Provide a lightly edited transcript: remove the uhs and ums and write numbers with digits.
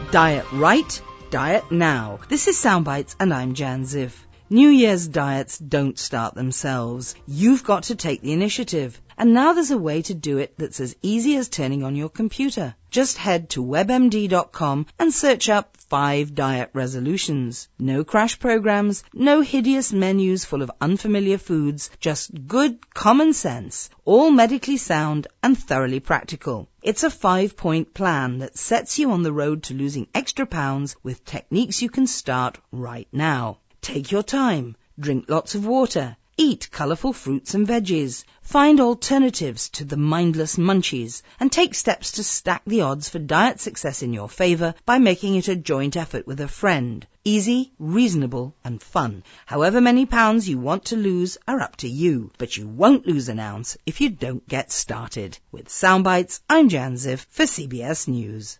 Diet right, diet now. This is Soundbites and I'm Jan Ziv. New Year's diets don't start themselves. You've got to take the initiative. And now there's a way to do it that's as easy as turning on your computer. Just head to webmd.com and search up 5 diet resolutions. No crash programs, no hideous menus full of unfamiliar foods, just good common sense, all medically sound and thoroughly practical. It's a 5-point plan that sets you on the road to losing extra pounds with techniques you can start right now. Take your time, drink lots of water, eat colourful fruits and veggies, find alternatives to the mindless munchies, and take steps to stack the odds for diet success in your favour by making it a joint effort with a friend. Easy, reasonable and fun. However many pounds you want to lose are up to you, but you won't lose an ounce if you don't get started. With Soundbites, I'm Jan Ziv for CBS News.